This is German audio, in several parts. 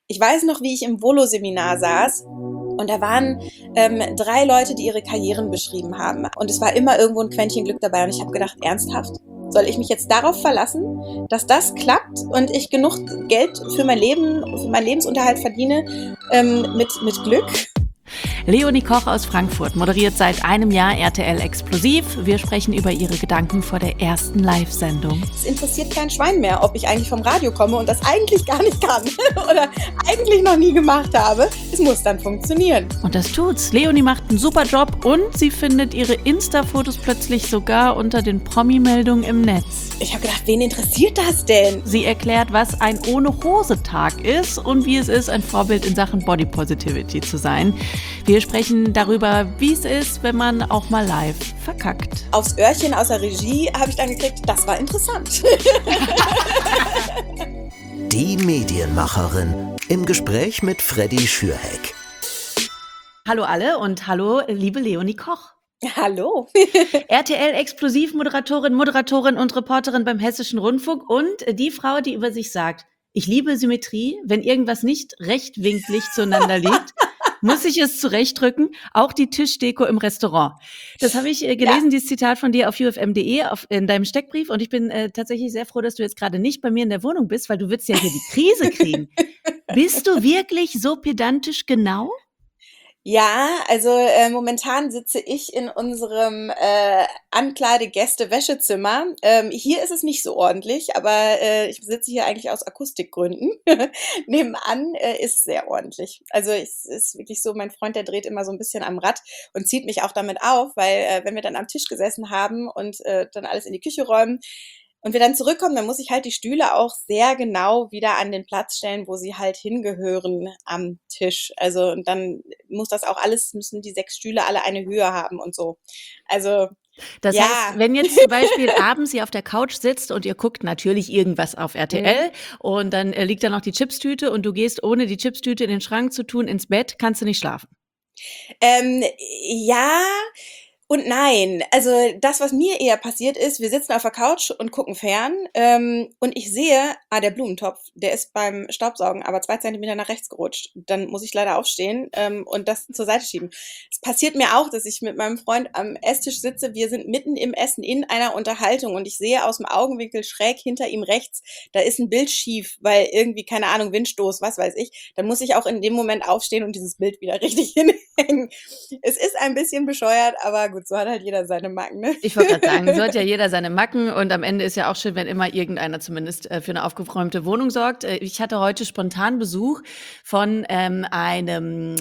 Ich weiß noch, wie ich im Volo-Seminar saß und da waren 3 Leute, die ihre Karrieren beschrieben haben. Und es war immer irgendwo ein Quäntchen Glück dabei. Und ich habe gedacht, ernsthaft? Soll ich mich jetzt darauf verlassen, dass das klappt und ich genug Geld für mein Leben, für meinen Lebensunterhalt verdiene mit Glück? Leonie Koch aus Frankfurt moderiert seit einem Jahr RTL Explosiv. Wir sprechen über ihre Gedanken vor der ersten Live-Sendung. Es interessiert kein Schwein mehr, ob ich eigentlich vom Radio komme und das eigentlich gar nicht kann oder eigentlich noch nie gemacht habe. Es muss dann funktionieren. Und das tut's. Leonie macht einen super Job und sie findet ihre Insta-Fotos plötzlich sogar unter den Promi-Meldungen im Netz. Ich habe gedacht, wen interessiert das denn? Sie erklärt, was ein Ohne-Hose-Tag ist und wie es ist, ein Vorbild in Sachen Body Positivity zu sein. Wir sprechen darüber, wie es ist, wenn man auch mal live verkackt. Aufs Öhrchen aus der Regie habe ich dann gekriegt, das war interessant. Die Medienmacherin im Gespräch mit Freddy Schürheck. Hallo alle und hallo liebe Leonie Koch. Hallo. RTL-Explosiv-Moderatorin, Moderatorin und Reporterin beim Hessischen Rundfunk und die Frau, die über sich sagt, ich liebe Symmetrie, wenn irgendwas nicht rechtwinklig zueinander liegt, muss ich es zurechtdrücken, auch die Tischdeko im Restaurant. Das habe ich gelesen, dieses Zitat von dir auf ufm.de in deinem Steckbrief und ich bin tatsächlich sehr froh, dass du jetzt gerade nicht bei mir in der Wohnung bist, weil du würdest ja hier die Krise kriegen. Bist du wirklich so pedantisch genau? Ja, also momentan sitze ich in unserem Ankleide-Gäste-Wäschezimmer. Hier ist es nicht so ordentlich, aber ich sitze hier eigentlich aus Akustikgründen. Nebenan ist sehr ordentlich. Also es ist wirklich so, mein Freund, der dreht immer so ein bisschen am Rad und zieht mich auch damit auf, weil wenn wir dann am Tisch gesessen haben und dann alles in die Küche räumen, und wir dann zurückkommen, dann muss ich halt die Stühle auch sehr genau wieder an den Platz stellen, wo sie halt hingehören am Tisch. Also und dann muss das auch alles, müssen die 6 Stühle alle eine Höhe haben und so. Also Das ja. heißt, wenn jetzt zum Beispiel abends ihr auf der Couch sitzt und ihr guckt natürlich irgendwas auf RTL und dann liegt da noch die Chipstüte und du gehst ohne die Chipstüte in den Schrank zu tun ins Bett, kannst du nicht schlafen. Ja und nein. Also das, was mir eher passiert ist, wir sitzen auf der Couch und gucken fern und ich sehe, der Blumentopf, der ist beim Staubsaugen aber 2 Zentimeter nach rechts gerutscht. Dann muss ich leider aufstehen und das zur Seite schieben. Es passiert mir auch, dass ich mit meinem Freund am Esstisch sitze. Wir sind mitten im Essen in einer Unterhaltung und ich sehe aus dem Augenwinkel schräg hinter ihm rechts, da ist ein Bild schief, weil irgendwie, keine Ahnung, Windstoß, was weiß ich. Dann muss ich auch in dem Moment aufstehen und dieses Bild wieder richtig hinhängen. Es ist ein bisschen bescheuert, aber gut, so hat halt jeder seine Macken, ne? Ich wollte gerade sagen, so hat ja jeder seine Macken und am Ende ist ja auch schön, wenn immer irgendeiner zumindest für eine aufgeräumte Wohnung sorgt. Ich hatte heute spontan Besuch von einem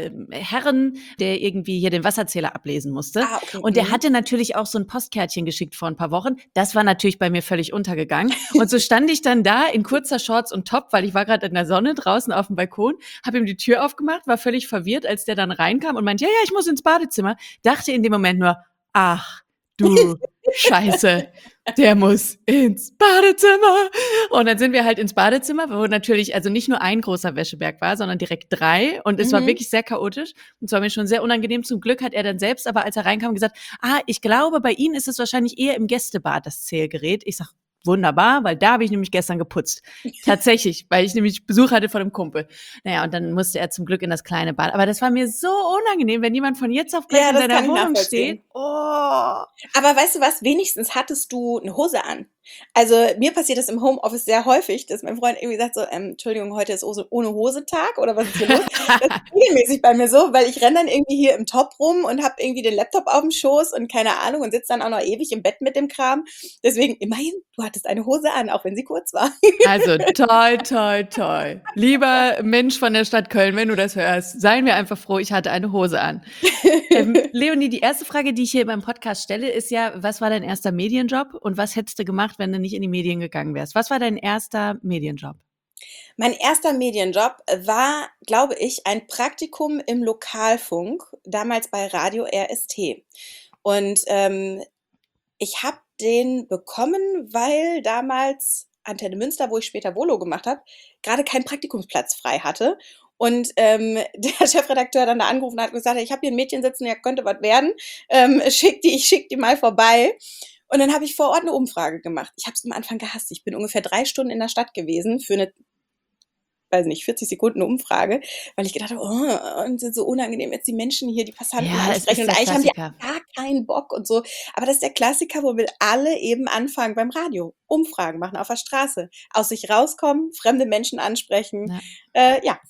Herren, der irgendwie hier den Wasserzähler ablesen musste. Okay. Und der hatte natürlich auch so ein Postkärtchen geschickt vor ein paar Wochen. Das war natürlich bei mir völlig untergegangen. Und so stand ich dann da in kurzer Shorts und Top, weil ich war gerade in der Sonne draußen auf dem Balkon, habe ihm die Tür aufgemacht, war völlig verwirrt, als der dann reinkam und meinte, ja, ich muss ins Badezimmer. Dachte in dem Moment nur, ach, du Scheiße, der muss ins Badezimmer. Und dann sind wir halt ins Badezimmer, wo natürlich also nicht nur ein großer Wäscheberg war, sondern direkt 3. Und es war wirklich sehr chaotisch. Und es war mir schon sehr unangenehm. Zum Glück hat er dann selbst, aber als er reinkam, gesagt, ich glaube, bei Ihnen ist es wahrscheinlich eher im Gästebad, das Zählgerät. Ich sag, wunderbar, weil da habe ich nämlich gestern geputzt. Tatsächlich, weil ich nämlich Besuch hatte von einem Kumpel. Naja, und dann musste er zum Glück in das kleine Bad. Aber das war mir so unangenehm, wenn jemand von jetzt auf gleich in deiner Wohnung steht. Oh. Aber weißt du was, wenigstens hattest du eine Hose an. Also mir passiert das im Homeoffice sehr häufig, dass mein Freund irgendwie sagt so, Entschuldigung, heute ist ohne Hose Tag oder was ist hier los? Das ist regelmäßig bei mir so, weil ich renne dann irgendwie hier im Top rum und habe irgendwie den Laptop auf dem Schoß und keine Ahnung und sitze dann auch noch ewig im Bett mit dem Kram. Deswegen immerhin, du hattest eine Hose an, auch wenn sie kurz war. Also toll, toll, toll. Lieber Mensch von der Stadt Köln, wenn du das hörst, seien wir einfach froh, ich hatte eine Hose an. Leonie, die erste Frage, die ich hier beim Podcast stelle, ist ja, was war dein erster Medienjob und was hättest du gemacht, wenn du nicht in die Medien gegangen wärst? Was war dein erster Medienjob? Mein erster Medienjob war, glaube ich, ein Praktikum im Lokalfunk, damals bei Radio RST. Und ich habe den bekommen, weil damals Antenne Münster, wo ich später Volo gemacht habe, gerade keinen Praktikumsplatz frei hatte. Und der Chefredakteur dann da angerufen hat und gesagt, ich habe hier ein Mädchen sitzen, ja, könnte was werden. Ich schick die mal vorbei. Und dann habe ich vor Ort eine Umfrage gemacht. Ich habe es am Anfang gehasst. Ich bin ungefähr 3 Stunden in der Stadt gewesen für eine weiß nicht, 40 Sekunden Umfrage, weil ich gedacht habe, oh, und sind so unangenehm jetzt die Menschen hier, die Passanten Ja, es ansprechen ist und der eigentlich haben die Klassiker. gar keinen Bock und so. Aber das ist der Klassiker, wo wir alle eben anfangen beim Radio. Umfragen machen auf der Straße. Aus sich rauskommen, fremde Menschen ansprechen. Ja. Ja,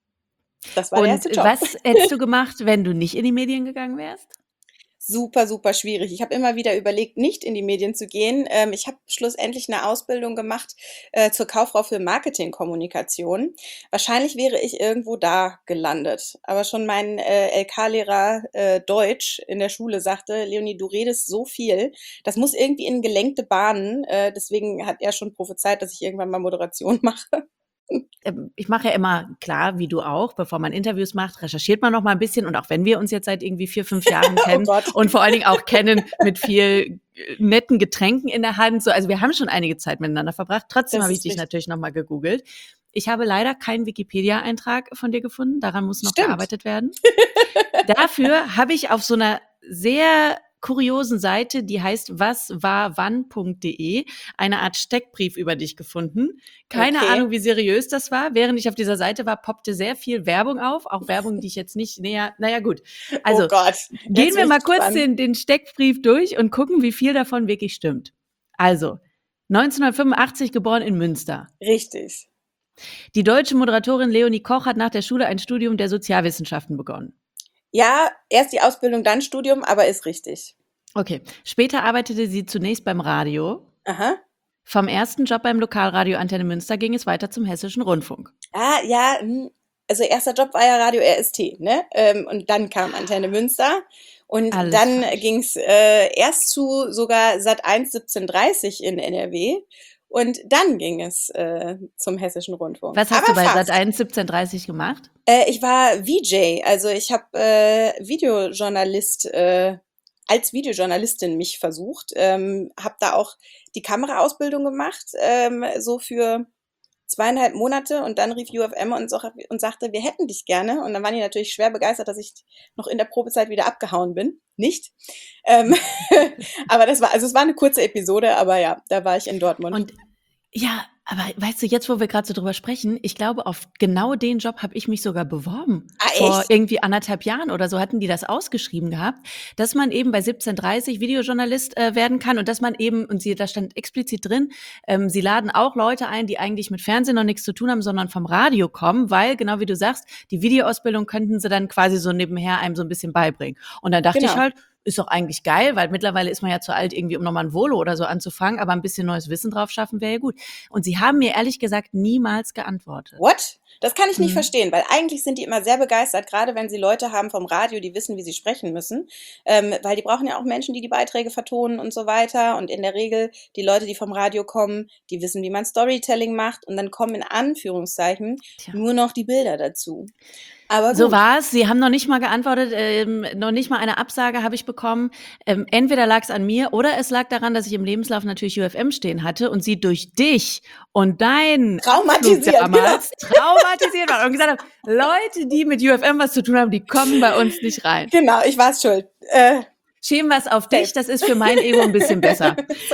das war der Und erste Job. was hättest du gemacht, wenn du nicht in die Medien gegangen wärst? Super, super schwierig. Ich habe immer wieder überlegt, nicht in die Medien zu gehen. Ich habe schlussendlich eine Ausbildung gemacht zur Kauffrau für Marketingkommunikation. Wahrscheinlich wäre ich irgendwo da gelandet. Aber schon mein LK-Lehrer Deutsch in der Schule sagte, Leonie, du redest so viel, das muss irgendwie in gelenkte Bahnen. Deswegen hat er schon prophezeit, dass ich irgendwann mal Moderation mache. Ich mache ja immer, klar, wie du auch, bevor man Interviews macht, recherchiert man noch mal ein bisschen. Und auch wenn wir uns jetzt seit irgendwie 4, 5 Jahren Oh kennen Gott. und vor allen Dingen auch kennen mit viel netten Getränken in der Hand. So, also wir haben schon einige Zeit miteinander verbracht. Trotzdem Das habe ich ist dich richtig. natürlich noch mal gegoogelt. Ich habe leider keinen Wikipedia-Eintrag von dir gefunden. Daran muss noch Stimmt. gearbeitet werden. Dafür habe ich auf so einer sehr kuriosen Seite, die heißt waswarwann.de, eine Art Steckbrief über dich gefunden. Keine Okay. Ahnung, wie seriös das war. Während ich auf dieser Seite war, poppte sehr viel Werbung auf, auch Werbung, die ich jetzt nicht näher, naja gut. Also Oh Gott. gehen Jetzt wir bin mal ich kurz gespannt. den Steckbrief durch und gucken, wie viel davon wirklich stimmt. Also, 1985 geboren in Münster. Richtig. Die deutsche Moderatorin Leonie Koch hat nach der Schule ein Studium der Sozialwissenschaften begonnen. Ja, erst die Ausbildung, dann Studium, aber ist richtig. Okay. Später arbeitete sie zunächst beim Radio. Aha. Vom ersten Job beim Lokalradio Antenne Münster ging es weiter zum Hessischen Rundfunk. Ah, ja, also erster Job war ja Radio RST, ne? Und dann kam Antenne Münster. Und Alles dann falsch. ging es erst zu sogar Sat.1 17:30 in NRW. Und dann ging es zum Hessischen Rundfunk. Was hast Aber du bei fast. Sat.1 17:30 gemacht? Ich war VJ, also ich habe Videojournalist, als Videojournalistin mich versucht, habe da auch die Kameraausbildung gemacht, so für 2,5 Monate und dann rief UFM und sagte, wir hätten dich gerne. Und dann waren die natürlich schwer begeistert, dass ich noch in der Probezeit wieder abgehauen bin. Nicht. Aber es war eine kurze Episode, aber ja, da war ich in Dortmund. Und ja, aber weißt du, jetzt, wo wir gerade so drüber sprechen, ich glaube, auf genau den Job habe ich mich sogar beworben. Ah, Vor echt? irgendwie 1,5 Jahren oder so hatten die das ausgeschrieben gehabt, dass man eben bei 17:30 Videojournalist werden kann und dass man eben, und da stand explizit drin, sie laden auch Leute ein, die eigentlich mit Fernsehen noch nichts zu tun haben, sondern vom Radio kommen, weil, genau wie du sagst, die Videoausbildung könnten sie dann quasi so nebenher einem so ein bisschen beibringen. Und dann dachte ich Genau. halt, ist doch eigentlich geil, weil mittlerweile ist man ja zu alt, irgendwie, um nochmal ein Volo oder so anzufangen, aber ein bisschen neues Wissen drauf schaffen wäre ja gut. Und sie haben mir ehrlich gesagt niemals geantwortet. What? Das kann ich nicht Mhm. verstehen, weil eigentlich sind die immer sehr begeistert, gerade wenn sie Leute haben vom Radio, die wissen, wie sie sprechen müssen, weil die brauchen ja auch Menschen, die die Beiträge vertonen und so weiter. Und in der Regel, die Leute, die vom Radio kommen, die wissen, wie man Storytelling macht. Und dann kommen in Anführungszeichen Tja. nur noch die Bilder dazu. Aber So gut. war es. Sie haben noch nicht mal geantwortet, noch nicht mal eine Absage habe ich bekommen. Entweder lag es an mir oder es lag daran, dass ich im Lebenslauf natürlich UFM stehen hatte und sie durch dich und deinen Traumatisiert, Abflug damals traumatisiert waren und gesagt haben, Leute, die mit UFM was zu tun haben, die kommen bei uns nicht rein. Genau, ich war es schuld. Schieben wir es auf dich, das ist für mein Ego ein bisschen besser.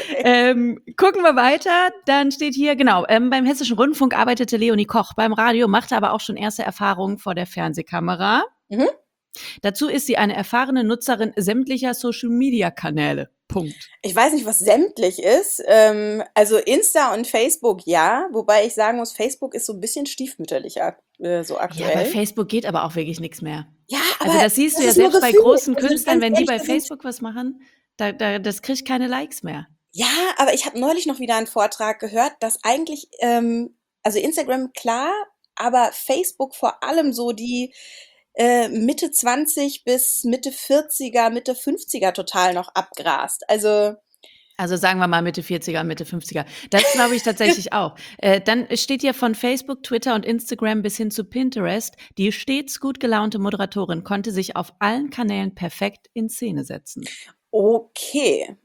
Gucken wir weiter, dann steht hier, genau, beim Hessischen Rundfunk arbeitete Leonie Koch, beim Radio machte aber auch schon erste Erfahrungen vor der Fernsehkamera. Mhm. Dazu ist sie eine erfahrene Nutzerin sämtlicher Social-Media-Kanäle. Punkt. Ich weiß nicht, was sämtlich ist. Also Insta und Facebook, ja. Wobei ich sagen muss, Facebook ist so ein bisschen stiefmütterlich so Ja, aktuell. bei Facebook geht aber auch wirklich nichts mehr. Ja, aber Also das siehst du ja ist nur selbst bei Gefühl. großen Also Künstlern, ganz wenn die ehrlich, bei da sind- Facebook was machen, das kriegt keine Likes mehr. Ja, aber ich habe neulich noch wieder einen Vortrag gehört, dass eigentlich, also Instagram klar, aber Facebook vor allem so die Mitte 20 bis Mitte 40er, Mitte 50er total noch abgrast. Also Also sagen wir mal Mitte 40er, Mitte 50er. Das glaube ich tatsächlich auch. Dann steht hier von Facebook, Twitter und Instagram bis hin zu Pinterest, die stets gut gelaunte Moderatorin konnte sich auf allen Kanälen perfekt in Szene setzen. okay.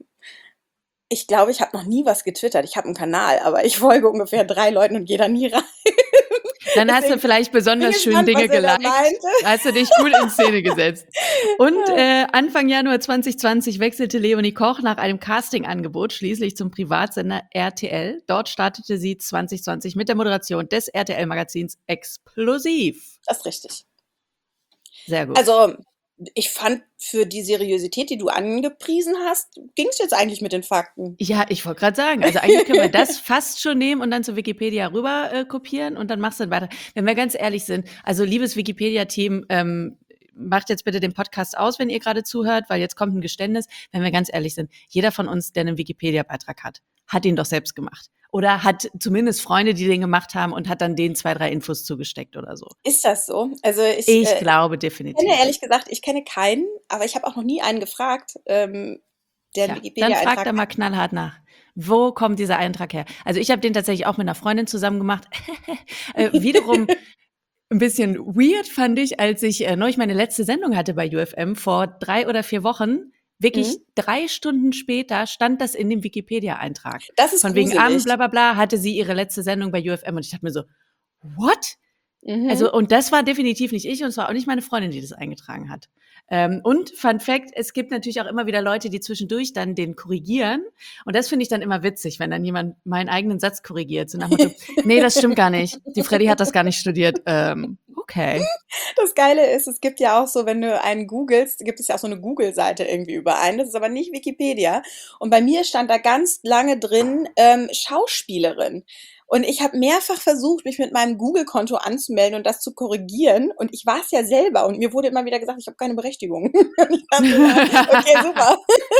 Ich glaube, ich habe noch nie was getwittert. Ich habe einen Kanal, aber ich folge ungefähr 3 Leuten und gehe da nie rein. Dann hast du Deswegen vielleicht bin besonders schön gespannt, was Dinge er da geliked. meinte. Hast du dich gut in Szene gesetzt. Und Anfang Januar 2020 wechselte Leonie Koch nach einem Castingangebot schließlich zum Privatsender RTL. Dort startete sie 2020 mit der Moderation des RTL-Magazins Explosiv. Das ist richtig. Sehr gut. Also, ich fand, für die Seriosität, die du angepriesen hast, ging es jetzt eigentlich mit den Fakten. Ja, ich wollte gerade sagen, also eigentlich können wir das fast schon nehmen und dann zu Wikipedia rüber kopieren und dann machst du dann weiter. Wenn wir ganz ehrlich sind, also liebes Wikipedia-Team, macht jetzt bitte den Podcast aus, wenn ihr gerade zuhört, weil jetzt kommt ein Geständnis. Wenn wir ganz ehrlich sind, jeder von uns, der einen Wikipedia-Beitrag hat ihn doch selbst gemacht. Oder hat zumindest Freunde, die den gemacht haben und hat dann denen 2, 3 Infos zugesteckt oder so. Ist das so? Also Ich glaube definitiv. kenne ehrlich gesagt, ich kenne keinen, aber ich habe auch noch nie einen gefragt, der einen Tja, dann fragt Wikipedia-Eintrag er mal knallhart nach. Wo kommt dieser Eintrag her? Also ich habe den tatsächlich auch mit einer Freundin zusammen gemacht. Wiederum ein bisschen weird fand ich, als ich neulich meine letzte Sendung hatte bei UFM vor 3 oder 4 Wochen. Wirklich 3 Stunden später stand das in dem Wikipedia-Eintrag. Das ist Von wegen gruselig. bla bla bla hatte sie ihre letzte Sendung bei UFM und ich dachte mir so, what? Mhm. Also, und das war definitiv nicht ich und es war auch nicht meine Freundin, die das eingetragen hat. Und Fun Fact, es gibt natürlich auch immer wieder Leute, die zwischendurch dann den korrigieren. Und das finde ich dann immer witzig, wenn dann jemand meinen eigenen Satz korrigiert. So nach dem Motto, nee, das stimmt gar nicht. Die Freddy hat das gar nicht studiert. Okay. Das Geile ist, es gibt ja auch so, wenn du einen googelst, gibt es ja auch so eine Google-Seite irgendwie über einen. Das ist aber nicht Wikipedia. Und bei mir stand da ganz lange drin, Schauspielerin. Und ich habe mehrfach versucht, mich mit meinem Google-Konto anzumelden und das zu korrigieren. Und ich war es ja selber. Und mir wurde immer wieder gesagt, ich habe keine Berechtigung. Und ich dachte, ja, okay, super.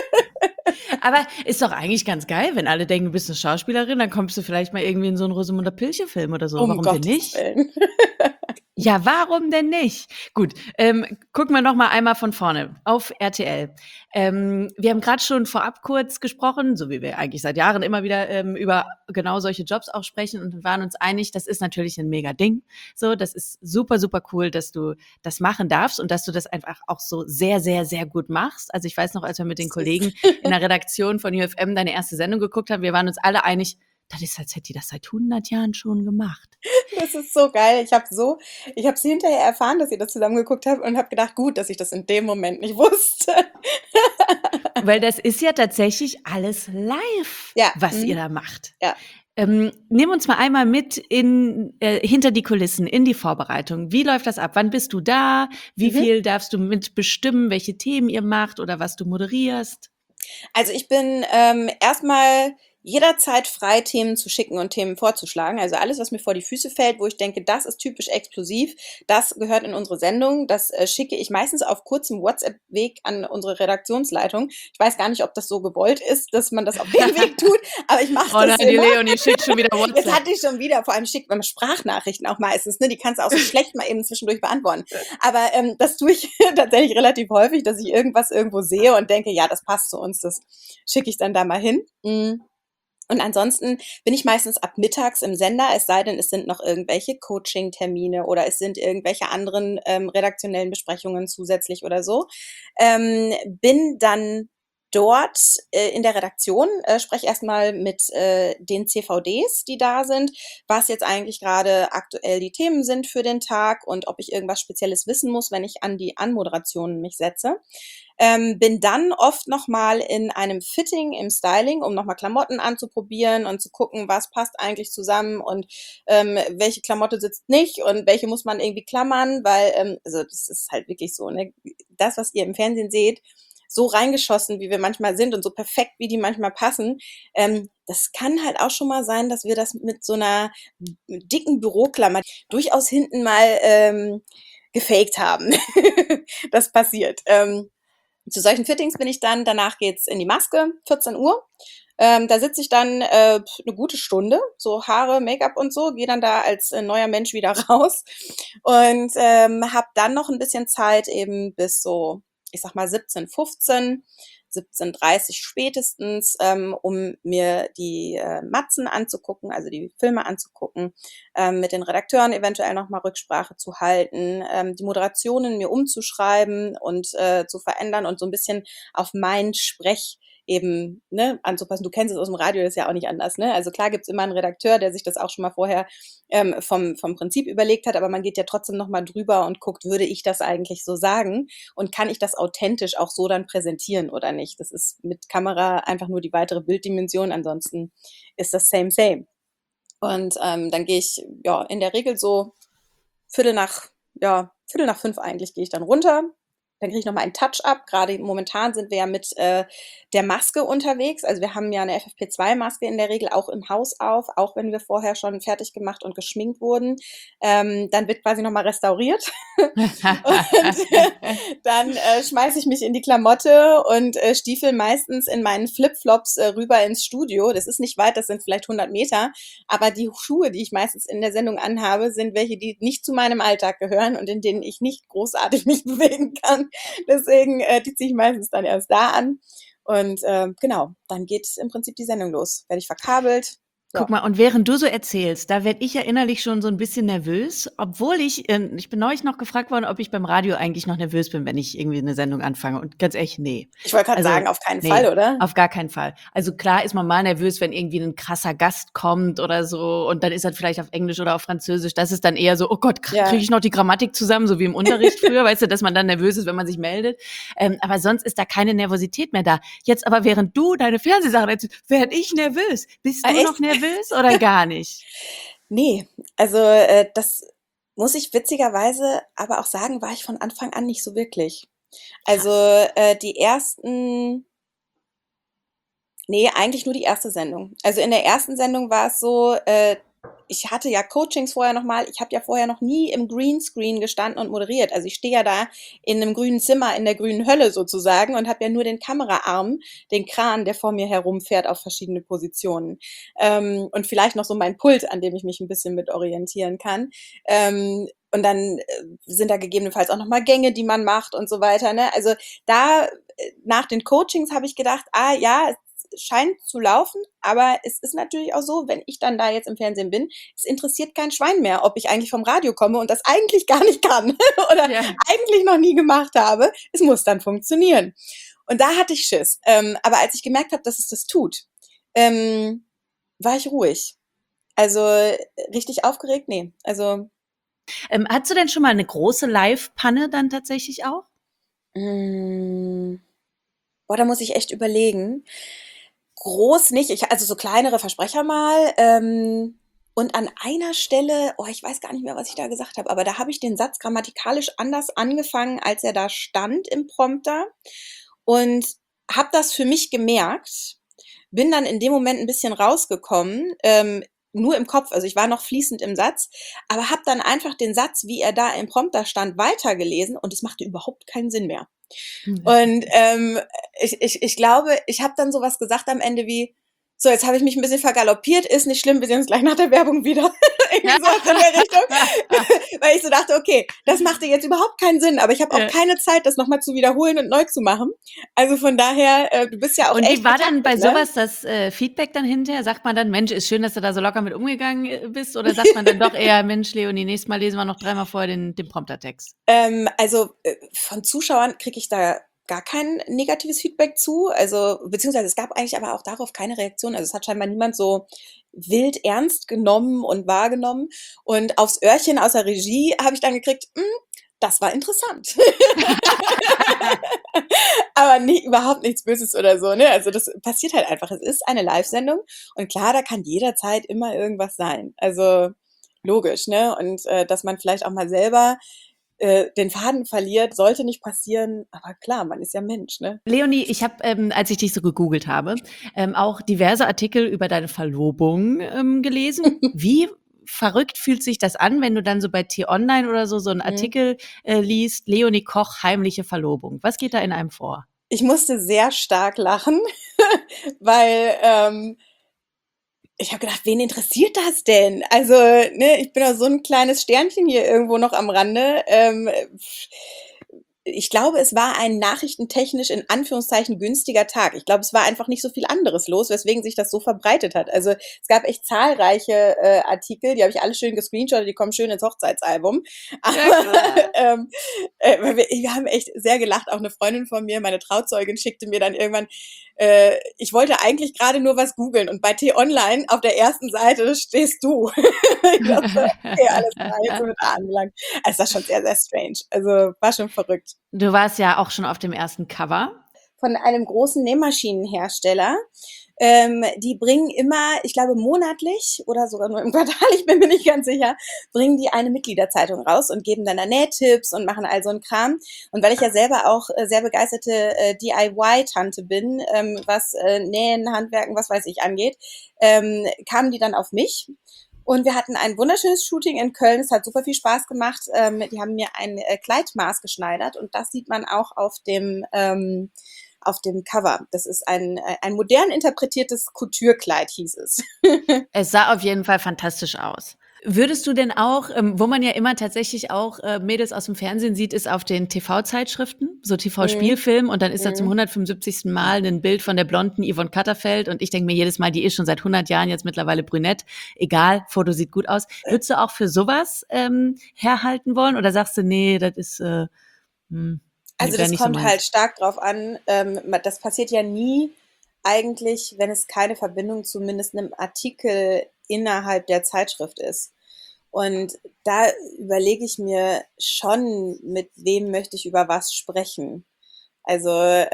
Aber ist doch eigentlich ganz geil, wenn alle denken, du bist eine Schauspielerin, dann kommst du vielleicht mal irgendwie in so einen Rosamunde Pilcher-Film oder so. Um Warum Gottes denn nicht? Willen. Ja, warum denn nicht? Gut, gucken wir noch mal einmal von vorne auf RTL. Wir haben gerade schon vorab kurz gesprochen, so wie wir eigentlich seit Jahren immer wieder über genau solche Jobs auch sprechen und waren uns einig, das ist natürlich ein mega Ding. So, das ist super, super cool, dass du das machen darfst und dass du das einfach auch so sehr, sehr, sehr gut machst. Also ich weiß noch, als wir mit den Kollegen in der Redaktion von UFM deine erste Sendung geguckt haben, wir waren uns alle einig, das ist, als hätte die das seit 100 Jahren schon gemacht. Das ist so geil. Ich habe es hinterher erfahren, dass ihr das zusammen geguckt habt und habe gedacht, gut, dass ich das in dem Moment nicht wusste. Weil das ist ja tatsächlich alles live, Ja. was ihr da macht. Ja. Nimm uns mal einmal mit hinter die Kulissen, in die Vorbereitung. Wie läuft das ab? Wann bist du da? Wie viel darfst du mitbestimmen, welche Themen ihr macht oder was du moderierst? Also ich bin erstmal jederzeit frei, Themen zu schicken und Themen vorzuschlagen. Also alles, was mir vor die Füße fällt, wo ich denke, das ist typisch explosiv, das gehört in unsere Sendung. Das schicke ich meistens auf kurzem WhatsApp-Weg an unsere Redaktionsleitung. Ich weiß gar nicht, ob das so gewollt ist, dass man das auf dem Weg tut, aber ich mache das die immer. Leonie schickt schon wieder Jetzt WhatsApp. hatte ich schon wieder, vor allem schickt man Sprachnachrichten auch meistens, ne? Die kannst du auch so schlecht mal eben zwischendurch beantworten. Aber das tue ich tatsächlich relativ häufig, dass ich irgendwas irgendwo sehe und denke, ja, das passt zu uns, das schicke ich dann da mal hin. Und ansonsten bin ich meistens ab mittags im Sender, es sei denn, es sind noch irgendwelche Coaching-Termine oder es sind irgendwelche anderen redaktionellen Besprechungen zusätzlich oder so. Bin dann dort in der Redaktion, spreche erstmal mit den CVDs, die da sind, was jetzt eigentlich gerade aktuell die Themen sind für den Tag und ob ich irgendwas Spezielles wissen muss, wenn ich an die Anmoderationen mich setze. Bin dann oft nochmal in einem Fitting im Styling, um nochmal Klamotten anzuprobieren und zu gucken, was passt eigentlich zusammen und welche Klamotte sitzt nicht und welche muss man irgendwie klammern, weil also das ist halt wirklich so, ne? Das, was ihr im Fernsehen seht, so reingeschossen, wie wir manchmal sind und so perfekt, wie die manchmal passen, das kann halt auch schon mal sein, dass wir das mit so einer dicken Büroklammer durchaus hinten mal gefaked haben. Das passiert. Zu solchen Fittings bin ich dann, danach geht's in die Maske, 14 Uhr. Da sitze ich dann eine gute Stunde, so Haare, Make-up und so, gehe dann da als neuer Mensch wieder raus und habe dann noch ein bisschen Zeit eben bis so, ich sag mal 17:15, 17:30 spätestens, um mir die Matzen anzugucken, also die Filme anzugucken, mit den Redakteuren eventuell nochmal Rücksprache zu halten, die Moderationen mir umzuschreiben und zu verändern und so ein bisschen auf meinen Sprech eben, ne, anzupassen. Du kennst es aus dem Radio, das ist ja auch nicht anders, ne? Also klar gibt's immer einen Redakteur, der sich das auch schon mal vorher vom Prinzip überlegt hat, aber man geht ja trotzdem nochmal drüber und guckt, würde ich das eigentlich so sagen und kann ich das authentisch auch so dann präsentieren oder nicht? Das ist mit Kamera einfach nur die weitere Bilddimension, ansonsten ist das same. Und dann gehe ich ja in der Regel so Viertel nach 5 eigentlich gehe ich dann runter. Dann kriege ich nochmal einen Touch-up. Gerade momentan sind wir ja mit der Maske unterwegs. Also wir haben ja eine FFP2-Maske in der Regel auch im Haus auf, auch wenn wir vorher schon fertig gemacht und geschminkt wurden. Dann wird quasi nochmal restauriert. Und dann schmeiße ich mich in die Klamotte und stiefel meistens in meinen Flipflops rüber ins Studio. Das ist nicht weit, das sind vielleicht 100 Meter. Aber die Schuhe, die ich meistens in der Sendung anhabe, sind welche, die nicht zu meinem Alltag gehören und in denen ich nicht großartig mich bewegen kann. Deswegen die ziehe ich meistens dann erst da an. Und genau, dann geht im Prinzip die Sendung los. Werde ich verkabelt. Ja. Guck mal, und während du so erzählst, da werde ich ja innerlich schon so ein bisschen nervös, obwohl ich bin neulich noch gefragt worden, ob ich beim Radio eigentlich noch nervös bin, wenn ich irgendwie eine Sendung anfange. Und ganz ehrlich, nee. Ich wollte gerade sagen, auf keinen Fall, oder? Auf gar keinen Fall. Also klar ist man mal nervös, wenn irgendwie ein krasser Gast kommt oder so und dann ist das vielleicht auf Englisch oder auf Französisch. Das ist dann eher so, oh Gott, kriege ich noch die Grammatik zusammen, so wie im Unterricht früher, weißt du, dass man dann nervös ist, wenn man sich meldet. Aber sonst ist da keine Nervosität mehr da. Jetzt aber, während du deine Fernsehsachen erzählst, werde ich nervös. Bist du noch nervös oder gar nicht? Nee, also das muss ich witzigerweise aber auch sagen, war ich von Anfang an nicht so wirklich. Also eigentlich nur die erste Sendung. Also in der ersten Sendung war es so, ich hatte ja Coachings vorher nochmal, ich habe ja vorher noch nie im Greenscreen gestanden und moderiert. Also ich stehe ja da in einem grünen Zimmer, in der grünen Hölle sozusagen und habe ja nur den Kameraarm, den Kran, der vor mir herumfährt auf verschiedene Positionen. Und vielleicht noch so mein Pult, an dem ich mich ein bisschen mit orientieren kann. Und dann sind da gegebenenfalls auch nochmal Gänge, die man macht und so weiter. Ne? Also da nach den Coachings habe ich gedacht, ja, scheint zu laufen, aber es ist natürlich auch so, wenn ich dann da jetzt im Fernsehen bin, es interessiert kein Schwein mehr, ob ich eigentlich vom Radio komme und das eigentlich gar nicht kann oder eigentlich noch nie gemacht habe. Es muss dann funktionieren. Und da hatte ich Schiss. Aber als ich gemerkt habe, dass es das tut, war ich ruhig. Also richtig aufgeregt, nee. Also hattest du denn schon mal eine große Live-Panne dann tatsächlich auch? Da muss ich echt überlegen. Groß nicht, also so kleinere Versprecher mal. Und an einer Stelle, ich weiß gar nicht mehr, was ich da gesagt habe, aber da habe ich den Satz grammatikalisch anders angefangen, als er da stand im Prompter und habe das für mich gemerkt, bin dann in dem Moment ein bisschen rausgekommen, nur im Kopf, also ich war noch fließend im Satz, aber habe dann einfach den Satz, wie er da im Prompter stand, weitergelesen und es machte überhaupt keinen Sinn mehr. Und ich glaube, ich habe dann sowas gesagt am Ende wie, so, jetzt habe ich mich ein bisschen vergaloppiert, ist nicht schlimm, wir sehen uns gleich nach der Werbung wieder. Irgendwie so in der Richtung. Weil ich so dachte, okay, das machte jetzt überhaupt keinen Sinn, aber ich habe auch keine Zeit, das nochmal zu wiederholen und neu zu machen. Also von daher, du bist ja auch echt. Und wie war dann bei sowas das Feedback dann hinterher? Sagt man dann, Mensch, ist schön, dass du da so locker mit umgegangen bist? Oder sagt man dann doch eher, Mensch, Leonie, nächstes Mal lesen wir noch 3-mal vorher den Promptertext? Also von Zuschauern kriege ich da gar kein negatives Feedback zu, also beziehungsweise es gab eigentlich aber auch darauf keine Reaktion, also es hat scheinbar niemand so wild ernst genommen und wahrgenommen und aufs Öhrchen aus der Regie habe ich dann gekriegt, das war interessant. Aber überhaupt nichts Böses oder so, ne? Also das passiert halt einfach, es ist eine Live-Sendung und klar, da kann jederzeit immer irgendwas sein, also logisch, ne? Und dass man vielleicht auch mal selber den Faden verliert, sollte nicht passieren, aber klar, man ist ja Mensch, ne? Leonie, ich habe, als ich dich so gegoogelt habe, auch diverse Artikel über deine Verlobung gelesen. Wie verrückt fühlt sich das an, wenn du dann so bei T-Online oder so einen Artikel liest, Leonie Koch, heimliche Verlobung. Was geht da in einem vor? Ich musste sehr stark lachen, weil ich habe gedacht, wen interessiert das denn? Also, ne, ich bin doch so ein kleines Sternchen hier irgendwo noch am Rande. Ich glaube, es war ein nachrichtentechnisch in Anführungszeichen günstiger Tag. Ich glaube, es war einfach nicht so viel anderes los, weswegen sich das so verbreitet hat. Also es gab echt zahlreiche Artikel, die habe ich alle schön gescreenshottet, die kommen schön ins Hochzeitsalbum. Ja, Aber klar. weil wir haben echt sehr gelacht. Auch eine Freundin von mir, meine Trauzeugin, schickte mir dann irgendwann, ich wollte eigentlich gerade nur was googeln und bei T-Online auf der ersten Seite stehst du. Ich dachte, okay, alles klar, jetzt sind wir da angelangt. Also, das war schon sehr, sehr strange. Also, war schon verrückt. Du warst ja auch schon auf dem ersten Cover. Von einem großen Nähmaschinenhersteller. Die bringen immer, ich glaube monatlich oder sogar nur im Quartal, ich bin mir nicht ganz sicher, bringen die eine Mitgliederzeitung raus und geben dann da Nähtipps und machen all so einen Kram. Und weil ich ja selber auch sehr begeisterte DIY-Tante bin, was Nähen, Handwerken, was weiß ich angeht, kamen die dann auf mich. Und wir hatten ein wunderschönes Shooting in Köln. Es hat super viel Spaß gemacht. Die haben mir ein Kleid maßgeschneidert und das sieht man auch auf dem Cover. Das ist ein modern interpretiertes Couture-Kleid, hieß es. Es sah auf jeden Fall fantastisch aus. Würdest du denn auch, wo man ja immer tatsächlich auch Mädels aus dem Fernsehen sieht, ist auf den TV-Zeitschriften, so Mhm. TV-Spielfilm und dann ist da zum Mhm. 175. Mal ein Bild von der blonden Yvonne Katterfeld und ich denke mir jedes Mal, die ist schon seit 100 Jahren jetzt mittlerweile brünett. Egal, Foto sieht gut aus. Würdest du auch für sowas herhalten wollen oder sagst du, nee, das ist nee, Also wäre das nicht so kommt halt meins? stark drauf an. Das passiert ja nie eigentlich, wenn es keine Verbindung zumindest einem Artikel innerhalb der Zeitschrift ist. Und da überlege ich mir schon, mit wem möchte ich über was sprechen. Also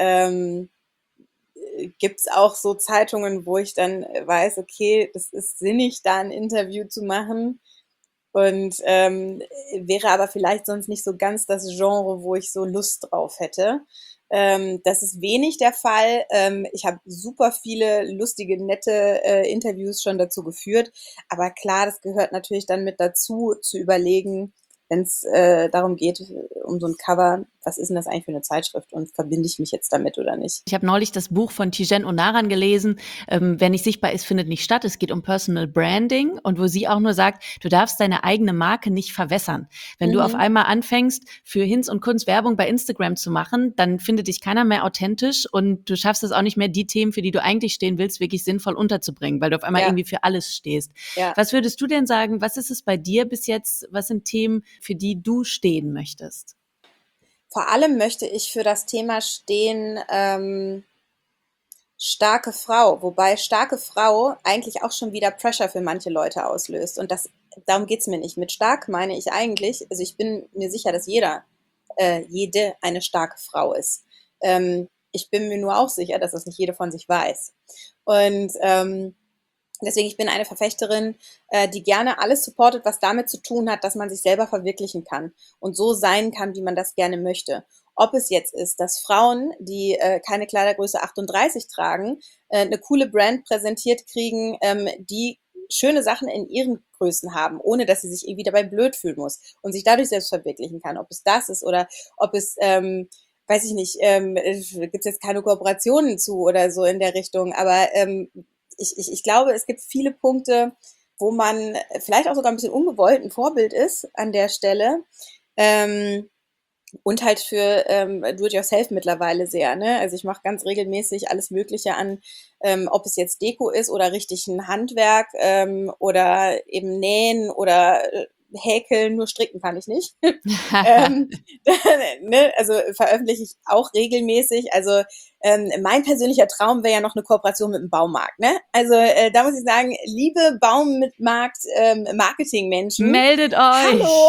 gibt's auch so Zeitungen, wo ich dann weiß, okay, das ist sinnig, da ein Interview zu machen. Und wäre aber vielleicht sonst nicht so ganz das Genre, wo ich so Lust drauf hätte. Das ist wenig der Fall. Ich habe super viele lustige, nette Interviews schon dazu geführt. Aber klar, das gehört natürlich dann mit dazu, zu überlegen, wenn es darum geht, um so ein Cover, was ist denn das eigentlich für eine Zeitschrift und verbinde ich mich jetzt damit oder nicht? Ich habe neulich das Buch von Tijen Onaran gelesen, wer nicht sichtbar ist, findet nicht statt. Es geht um Personal Branding und wo sie auch nur sagt, du darfst deine eigene Marke nicht verwässern. Wenn du auf Mhm. einmal anfängst, für Hinz und Kunz Werbung bei Instagram zu machen, dann findet dich keiner mehr authentisch und du schaffst es auch nicht mehr, die Themen, für die du eigentlich stehen willst, wirklich sinnvoll unterzubringen, weil du auf einmal Ja, irgendwie für alles stehst. ja. Was würdest du denn sagen, was ist es bei dir bis jetzt, was sind Themen, für die du stehen möchtest? Vor allem möchte ich für das Thema stehen, starke Frau, wobei starke Frau eigentlich auch schon wieder Pressure für manche Leute auslöst. Und darum geht's mir nicht. Mit stark meine ich eigentlich, also ich bin mir sicher, dass jede eine starke Frau ist. Ich bin mir nur auch sicher, dass das nicht jede von sich weiß. Und deswegen, ich bin eine Verfechterin, die gerne alles supportet, was damit zu tun hat, dass man sich selber verwirklichen kann und so sein kann, wie man das gerne möchte. Ob es jetzt ist, dass Frauen, die keine Kleidergröße 38 tragen, eine coole Brand präsentiert kriegen, die schöne Sachen in ihren Größen haben, ohne dass sie sich irgendwie dabei blöd fühlen muss und sich dadurch selbst verwirklichen kann. Ob es das ist oder ob es, weiß ich nicht, gibt es jetzt keine Kooperationen zu oder so in der Richtung, aber ich glaube, es gibt viele Punkte, wo man vielleicht auch sogar ein bisschen ungewollt ein Vorbild ist an der Stelle. Ähm, und halt für Do-it-yourself mittlerweile sehr. Ne? Also ich mache ganz regelmäßig alles Mögliche an, ob es jetzt Deko ist oder richtig ein Handwerk oder eben Nähen oder Häkeln, nur stricken kann ich nicht. ähm, ne? Also veröffentliche ich auch regelmäßig. Also mein persönlicher Traum wäre ja noch eine Kooperation mit dem Baumarkt. Ne? Also da muss ich sagen, liebe Baumarkt Marketingmenschen, Meldet euch! hallo,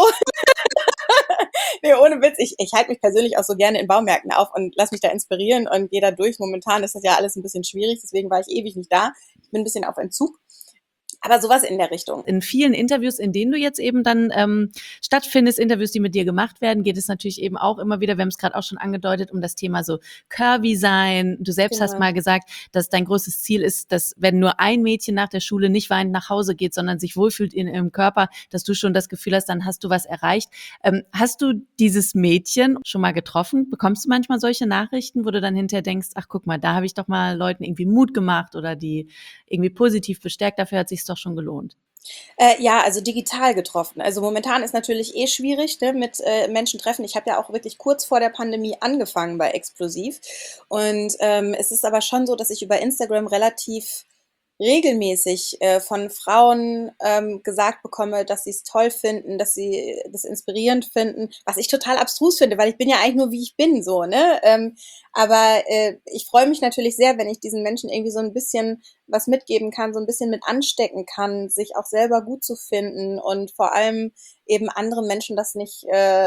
nee, ohne Witz, ich halte mich persönlich auch so gerne in Baumärkten auf und lass mich da inspirieren und gehe da durch. Momentan ist das ja alles ein bisschen schwierig, deswegen war ich ewig nicht da. Ich bin ein bisschen auf Entzug. Aber sowas in der Richtung. In vielen Interviews, in denen du jetzt eben dann stattfindest, Interviews, die mit dir gemacht werden, geht es natürlich eben auch immer wieder, wir haben es gerade auch schon angedeutet, um das Thema so curvy sein. Du selbst hast Genau. mal gesagt, dass dein größtes Ziel ist, dass wenn nur ein Mädchen nach der Schule nicht weinend nach Hause geht, sondern sich wohlfühlt in ihrem Körper, dass du schon das Gefühl hast, dann hast du was erreicht. Hast du dieses Mädchen schon mal getroffen? Bekommst du manchmal solche Nachrichten, wo du dann hinterher denkst, ach guck mal, da habe ich doch mal Leuten irgendwie Mut gemacht oder die irgendwie positiv bestärkt, dafür hat sich's doch schon gelohnt. Ja, also digital getroffen. Also momentan ist natürlich eh schwierig, ne, mit Menschen treffen. Ich habe ja auch wirklich kurz vor der Pandemie angefangen bei Explosiv. Und es ist aber schon so, dass ich über Instagram relativ regelmäßig von Frauen gesagt bekomme, dass sie es toll finden, dass sie das inspirierend finden, was ich total abstrus finde, weil ich bin ja eigentlich nur wie ich bin, so, ne? Aber ich freue mich natürlich sehr, wenn ich diesen Menschen irgendwie so ein bisschen was mitgeben kann, so ein bisschen mit anstecken kann, sich auch selber gut zu finden und vor allem eben anderen Menschen das nicht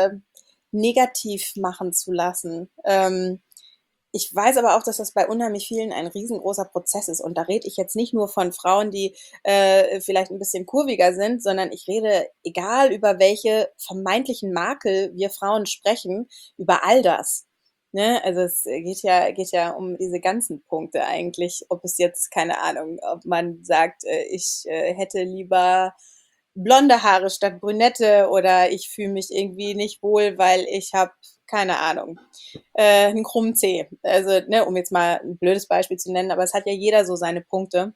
negativ machen zu lassen. Ich weiß aber auch, dass das bei unheimlich vielen ein riesengroßer Prozess ist. Und da rede ich jetzt nicht nur von Frauen, die vielleicht ein bisschen kurviger sind, sondern ich rede, egal über welche vermeintlichen Makel wir Frauen sprechen, über all das. Ne? Also es geht ja um diese ganzen Punkte eigentlich, ob es jetzt, keine Ahnung, ob man sagt, ich hätte lieber blonde Haare statt Brünette oder ich fühle mich irgendwie nicht wohl, weil ich habe, keine Ahnung, einen krummen Zeh. Also, ne, um jetzt mal ein blödes Beispiel zu nennen, aber es hat ja jeder so seine Punkte.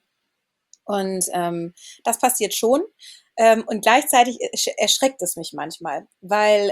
Und das passiert schon. Und gleichzeitig erschreckt es mich manchmal, weil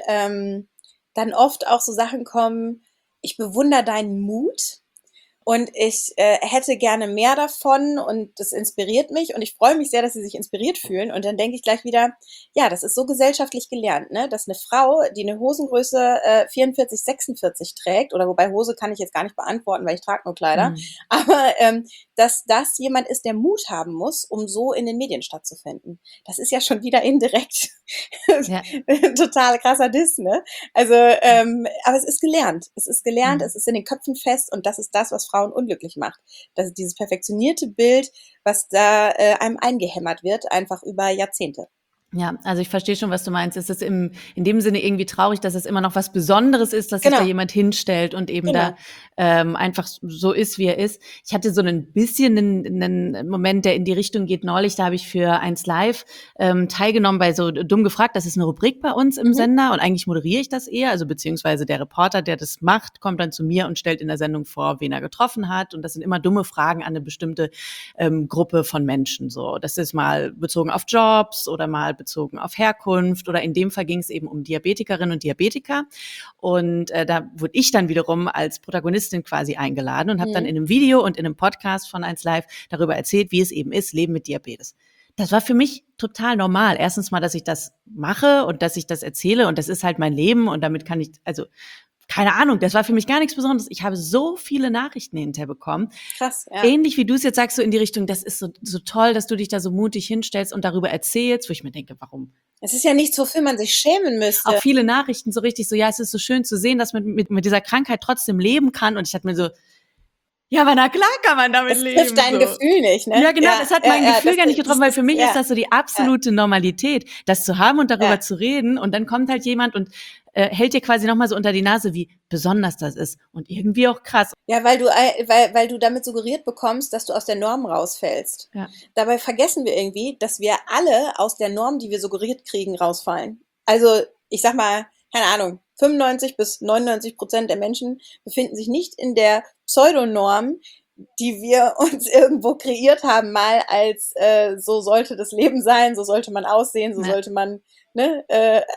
dann oft auch so Sachen kommen, ich bewundere deinen Mut, und ich hätte gerne mehr davon und das inspiriert mich und ich freue mich sehr, dass sie sich inspiriert fühlen. Und dann denke ich gleich wieder, ja, das ist so gesellschaftlich gelernt, ne? Dass eine Frau, die eine Hosengröße 44, 46 trägt, oder wobei Hose kann ich jetzt gar nicht beantworten, weil ich trage nur Kleider, Mhm. aber dass das jemand ist, der Mut haben muss, um so in den Medien stattzufinden. Das ist ja schon wieder indirekt Ja. total krasser Diss, ne? Also, aber es ist gelernt. Es ist gelernt, Mhm. es ist in den Köpfen fest und das ist das, was Frauen unglücklich macht. Das ist dieses perfektionierte Bild, was da einem eingehämmert wird, einfach über Jahrzehnte. Ja, also ich verstehe schon, was du meinst. Es ist in dem Sinne irgendwie traurig, dass es immer noch was Besonderes ist, dass sich da Genau, jemand hinstellt und eben da genau. einfach so ist, wie er ist. Ich hatte so ein bisschen einen Moment, der in die Richtung geht. Neulich, da habe ich für 1Live teilgenommen bei so Dumm gefragt. Das ist eine Rubrik bei uns im Mhm. Sender und eigentlich moderiere ich das eher. Also beziehungsweise der Reporter, der das macht, kommt dann zu mir und stellt in der Sendung vor, wen er getroffen hat. Und das sind immer dumme Fragen an eine bestimmte Gruppe von Menschen. So, das ist mal bezogen auf Jobs oder mal bezogen auf Herkunft oder in dem Fall ging es eben um Diabetikerinnen und Diabetiker. Und da wurde ich dann wiederum als Protagonistin quasi eingeladen und habe dann Mhm. in einem Video und in einem Podcast von 1Live darüber erzählt, wie es eben ist, Leben mit Diabetes. Das war für mich total normal. Erstens mal, dass ich das mache und dass ich das erzähle und das ist halt mein Leben und damit kann ich, also keine Ahnung, das war für mich gar nichts Besonderes. Ich habe so viele Nachrichten hinterher bekommen. Krass, ja. Ähnlich wie du es jetzt sagst, so in die Richtung, das ist so toll, dass du dich da so mutig hinstellst und darüber erzählst, wo ich mir denke, warum? Es ist ja nichts, wofür man sich schämen Auch müsste. viele Nachrichten so richtig so, ja, es ist so schön zu sehen, dass man mit dieser Krankheit trotzdem leben kann. Und ich dachte mir so, ja, aber na klar kann man damit Es trifft leben, dein so. Gefühl nicht, ne? Ja, genau, Ja, das hat ja, mein ja, Gefühl gar nicht getroffen, weil für mich ist ja, das so die ja, absolute Normalität, das zu haben und darüber ja. zu reden. Und dann kommt halt jemand und hält dir quasi nochmal so unter die Nase, wie besonders das ist. Und irgendwie auch krass. Ja, weil du damit suggeriert bekommst, dass du aus der Norm rausfällst. Ja. Dabei vergessen wir irgendwie, dass wir alle aus der Norm, die wir suggeriert kriegen, rausfallen. Also, ich sag mal, keine Ahnung, 95 bis 99% der Menschen befinden sich nicht in der Pseudonorm, die wir uns irgendwo kreiert haben, mal als so sollte das Leben sein, so sollte man aussehen, so Ja. sollte man, ne,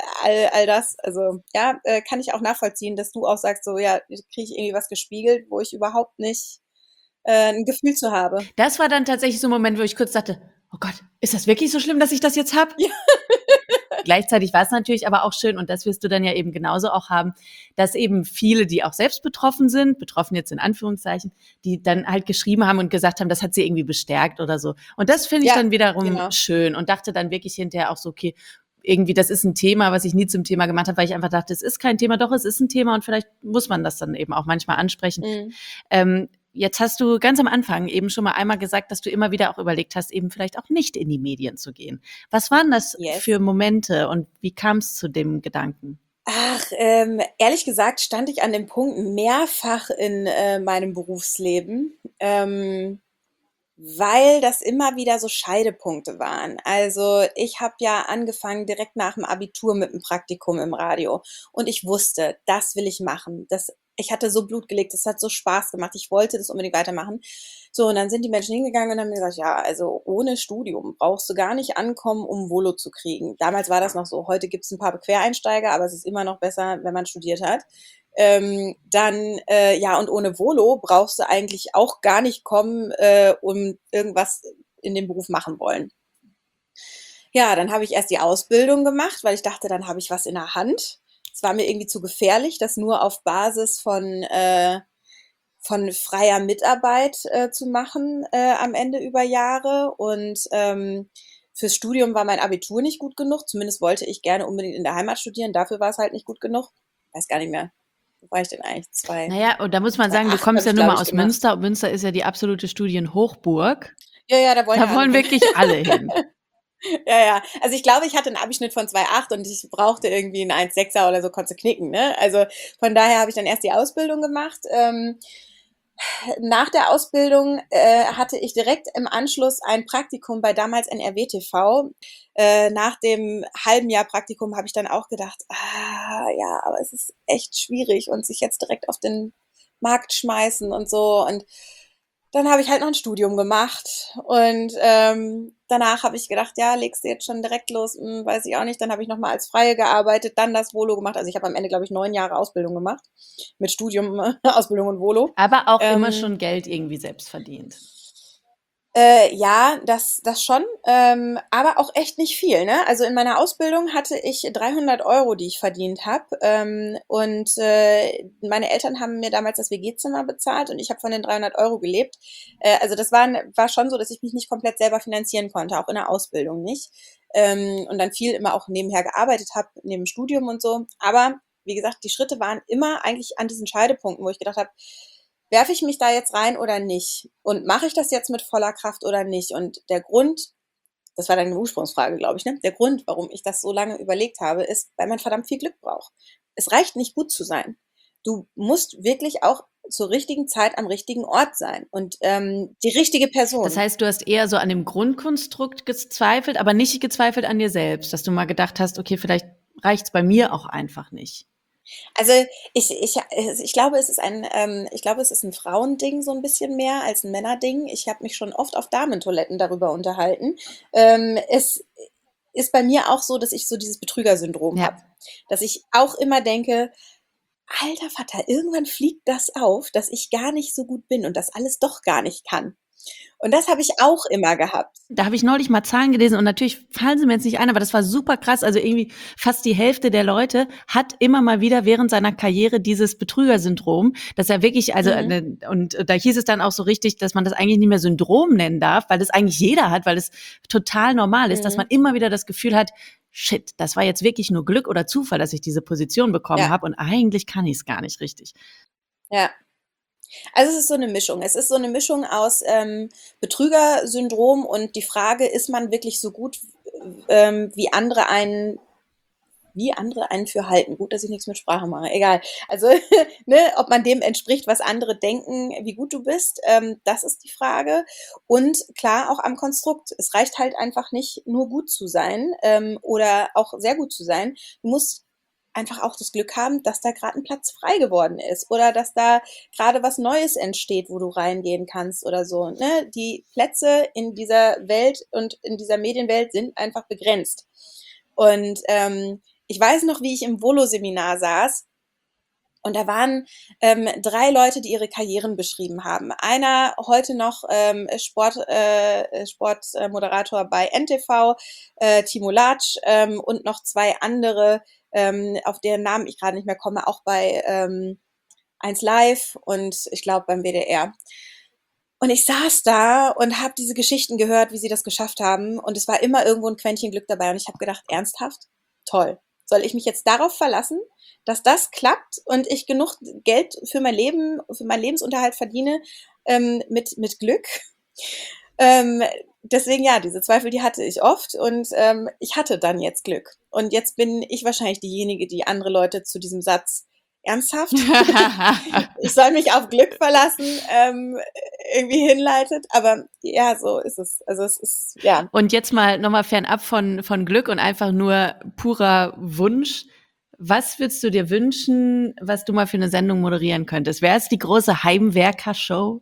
all das. Also ja, kann ich auch nachvollziehen, dass du auch sagst, so ja, kriege ich irgendwie was gespiegelt, wo ich überhaupt nicht ein Gefühl zu habe. Das war dann tatsächlich so ein Moment, wo ich kurz dachte, oh Gott, ist das wirklich so schlimm, dass ich das jetzt habe? Ja. Gleichzeitig war es natürlich aber auch schön, und das wirst du dann ja eben genauso auch haben, dass eben viele, die auch selbst betroffen sind, betroffen jetzt in Anführungszeichen, die dann halt geschrieben haben und gesagt haben, das hat sie irgendwie bestärkt oder so. Und das finde ich Ja, dann wiederum genau. schön und dachte dann wirklich hinterher auch so, okay, irgendwie, das ist ein Thema, was ich nie zum Thema gemacht habe, weil ich einfach dachte, es ist kein Thema, doch, es ist ein Thema und vielleicht muss man das dann eben auch manchmal ansprechen. Mhm. Jetzt hast du ganz am Anfang eben schon mal einmal gesagt, dass du immer wieder auch überlegt hast, eben vielleicht auch nicht in die Medien zu gehen. Was waren das Yes. für Momente und wie kam es zu dem Gedanken? Ach, ehrlich gesagt stand ich an dem Punkt mehrfach in meinem Berufsleben. Weil das immer wieder so Scheidepunkte waren. Also ich habe ja angefangen direkt nach dem Abitur mit einem Praktikum im Radio und ich wusste, das will ich machen. Das ich hatte so Blut gelegt, es hat so Spaß gemacht, ich wollte das unbedingt weitermachen. So, und dann sind die Menschen hingegangen und haben mir gesagt, ja, also ohne Studium brauchst du gar nicht ankommen, um Volo zu kriegen. Damals war das noch so, heute gibt es ein paar Quereinsteiger, aber es ist immer noch besser, wenn man studiert hat. Ja, und ohne Volo brauchst du eigentlich auch gar nicht kommen, um irgendwas in dem Beruf machen wollen. Ja, dann habe ich erst die Ausbildung gemacht, weil ich dachte, dann habe ich was in der Hand. Es war mir irgendwie zu gefährlich, das nur auf Basis von freier Mitarbeit zu machen am Ende über Jahre. Und fürs Studium war mein Abitur nicht gut genug. Zumindest wollte ich gerne unbedingt in der Heimat studieren. Dafür war es halt nicht gut genug. Weiß gar nicht mehr. Wo war ich denn eigentlich? Naja, und da muss man sagen, du 2,8 kommst habe ja ich, nun glaube mal ich, aus gemacht. Münster und Münster ist ja die absolute Studienhochburg. Ja, ja, da wollen ja Da alle wollen hin. wirklich alle hin. Ja, ja. Also ich glaube, ich hatte einen Abischnitt von 2,8 und ich brauchte irgendwie einen 1,6er oder so, konnte knicken. Ne? Also von daher habe ich dann erst die Ausbildung gemacht. Nach der Ausbildung hatte ich direkt im Anschluss ein Praktikum bei damals NRW TV. Nach dem halben Jahr Praktikum habe ich dann auch gedacht, ja, aber es ist echt schwierig und sich jetzt direkt auf den Markt schmeißen und so. Und dann habe ich halt noch ein Studium gemacht und danach habe ich gedacht, ja, legst du jetzt schon direkt los? Weiß ich auch nicht. Dann habe ich nochmal als Freie gearbeitet, dann das Volo gemacht. Also ich habe am Ende, glaube ich, 9 Jahre Ausbildung gemacht mit Studium, Ausbildung und Volo. Aber auch immer Ähm, schon Geld irgendwie selbst verdient. ja, das schon, aber auch echt nicht viel, ne? Also in meiner Ausbildung hatte ich 300 €, die ich verdient habe, und meine Eltern haben mir damals das WG-Zimmer bezahlt und ich habe von den 300 € gelebt. Also das war schon so, dass ich mich nicht komplett selber finanzieren konnte, auch in der Ausbildung nicht. Und dann viel immer auch nebenher gearbeitet habe, neben dem Studium und so. Aber wie gesagt, die Schritte waren immer eigentlich an diesen Scheidepunkten, wo ich gedacht habe, werfe ich mich da jetzt rein oder nicht? Und mache ich das jetzt mit voller Kraft oder nicht? Und der Grund, das war deine Ursprungsfrage, glaube ich, ne? Der Grund, warum ich das so lange überlegt habe, ist, weil man verdammt viel Glück braucht. Es reicht nicht gut zu sein. Du musst wirklich auch zur richtigen Zeit am richtigen Ort sein und die richtige Das Person. heißt, du hast eher so an dem Grundkonstrukt gezweifelt, aber nicht gezweifelt an dir selbst, dass du mal gedacht hast, okay, vielleicht reicht's bei mir auch einfach nicht. Also ich glaube, ich glaube, es ist ein Frauending so ein bisschen mehr als ein Männerding. Ich habe mich schon oft auf Damentoiletten darüber unterhalten. Es ist bei mir auch so, dass ich so dieses Betrügersyndrom Ja. habe. Dass ich auch immer denke, alter Vater, irgendwann fliegt das auf, dass ich gar nicht so gut bin und das alles doch gar nicht kann. Und das habe ich auch immer gehabt. Da habe ich neulich mal Zahlen gelesen und natürlich fallen sie mir jetzt nicht ein, aber das war super krass. Also irgendwie fast die Hälfte der Leute hat immer mal wieder während seiner Karriere dieses Betrügersyndrom, dass er wirklich, also Mhm. und da hieß es dann auch so richtig, dass man das eigentlich nicht mehr Syndrom nennen darf, weil das eigentlich jeder hat, weil es total normal ist, dass man Mhm. immer wieder das Gefühl hat, shit, das war jetzt wirklich nur Glück oder Zufall, dass ich diese Position bekommen Ja, habe und eigentlich kann ich es gar nicht richtig. ja. Also es ist so eine Mischung. Es ist so eine Mischung aus Betrügersyndrom und die Frage, ist man wirklich so gut, wie andere einen für halten. Gut, dass ich nichts mit Sprache mache. Egal. Also, ne, ob man dem entspricht, was andere denken, wie gut du bist, das ist die Frage. Und klar, auch am Konstrukt. Es reicht halt einfach nicht, nur gut zu sein, oder auch sehr gut zu sein. Du musst einfach auch das Glück haben, dass da gerade ein Platz frei geworden ist oder dass da gerade was Neues entsteht, wo du reingehen kannst oder so. Ne? Die Plätze in dieser Welt und in dieser Medienwelt sind einfach begrenzt. Und ich weiß noch, wie ich im Volo-Seminar saß und da waren 3 Leute, die ihre Karrieren beschrieben haben. Einer heute noch Sportmoderator bei NTV, Timo Latsch, und noch 2 andere, auf deren Namen ich gerade nicht mehr komme, auch bei 1 Live und ich glaube beim WDR. Und ich saß da und habe diese Geschichten gehört, wie sie das geschafft haben. Und es war immer irgendwo ein Quäntchen Glück dabei. Und ich habe gedacht, ernsthaft? Toll. Soll ich mich jetzt darauf verlassen, dass das klappt und ich genug Geld für mein Leben, für meinen Lebensunterhalt verdiene, mit Glück? Deswegen ja, diese Zweifel, die hatte ich oft und ich hatte dann jetzt Glück. Und jetzt bin ich wahrscheinlich diejenige, die andere Leute zu diesem Satz ernsthaft, ich soll mich auf Glück verlassen, irgendwie hinleitet. Aber ja, so ist es. Also es ist, ja. Und jetzt mal nochmal fernab von Glück und einfach nur purer Wunsch. Was würdest du dir wünschen, was du mal für eine Sendung moderieren könntest? Wäre es die große Heimwerker-Show?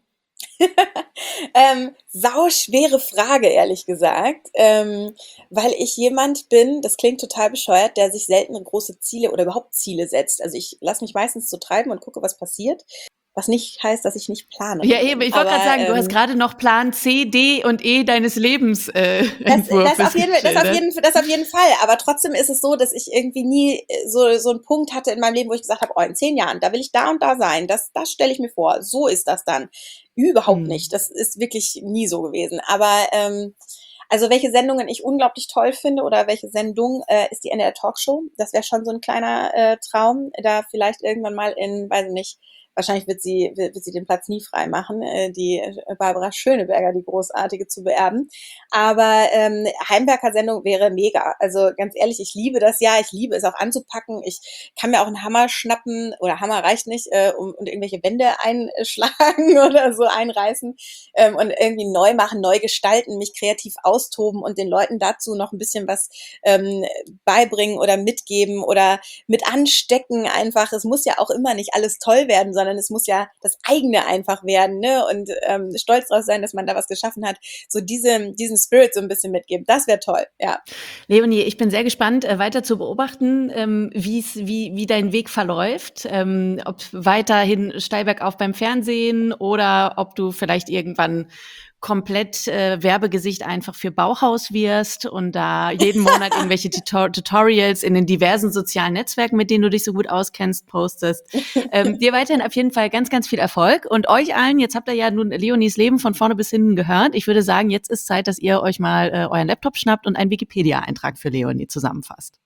Sauschwere Frage, ehrlich gesagt, weil ich jemand bin, das klingt total bescheuert, der sich selten große Ziele oder überhaupt Ziele setzt. Also ich lasse mich meistens so treiben und gucke, was passiert, was nicht heißt, dass ich nicht plane. Ja, eben. Ich wollte gerade sagen, du hast gerade noch Plan C, D und E deines Lebens das auf jeden Fall. Aber trotzdem ist es so, dass ich irgendwie nie so einen Punkt hatte in meinem Leben, wo ich gesagt habe, oh, in 10 Jahren, da will ich da und da sein. Das stelle ich mir vor. So ist das dann. Überhaupt nicht. Das ist wirklich nie so gewesen. Aber also welche Sendungen ich unglaublich toll finde oder welche Sendung ist die NDR Talkshow. Das wäre schon so ein kleiner Traum, da vielleicht irgendwann mal in, weiß ich nicht, wahrscheinlich wird sie den Platz nie frei machen, die Barbara Schöneberger, die Großartige, zu beerben. Aber Heimwerker-Sendung wäre mega. Also ganz ehrlich, ich liebe das ja. Ich liebe es auch anzupacken. Ich kann mir auch einen Hammer schnappen, oder Hammer reicht nicht, und irgendwelche Wände einschlagen oder so einreißen und irgendwie neu machen, neu gestalten, mich kreativ austoben und den Leuten dazu noch ein bisschen was beibringen oder mitgeben oder mit anstecken einfach. Es muss ja auch immer nicht alles toll werden, sondern es muss ja das eigene einfach werden, ne? Und stolz drauf sein, dass man da was geschaffen hat. So diesen Spirit so ein bisschen mitgeben. Das wäre toll, ja. Leonie, ich bin sehr gespannt, weiter zu beobachten, wie dein Weg verläuft. Ob weiterhin steil bergauf beim Fernsehen oder ob du vielleicht irgendwann komplett Werbegesicht einfach für Bauhaus wirst und da jeden Monat irgendwelche Tutorials in den diversen sozialen Netzwerken, mit denen du dich so gut auskennst, postest. Dir weiterhin auf jeden Fall ganz, ganz viel Erfolg und euch allen, jetzt habt ihr ja nun Leonies Leben von vorne bis hinten gehört. Ich würde sagen, jetzt ist Zeit, dass ihr euch mal euren Laptop schnappt und einen Wikipedia-Eintrag für Leonie zusammenfasst.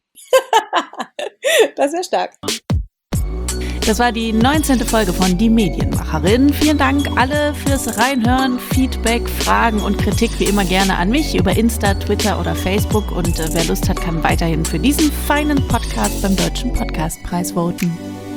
Das wäre stark. Das war die 19. Folge von Die Medienmacherin. Vielen Dank alle fürs Reinhören, Feedback, Fragen und Kritik wie immer gerne an mich über Insta, Twitter oder Facebook. Und wer Lust hat, kann weiterhin für diesen feinen Podcast beim Deutschen Podcastpreis voten.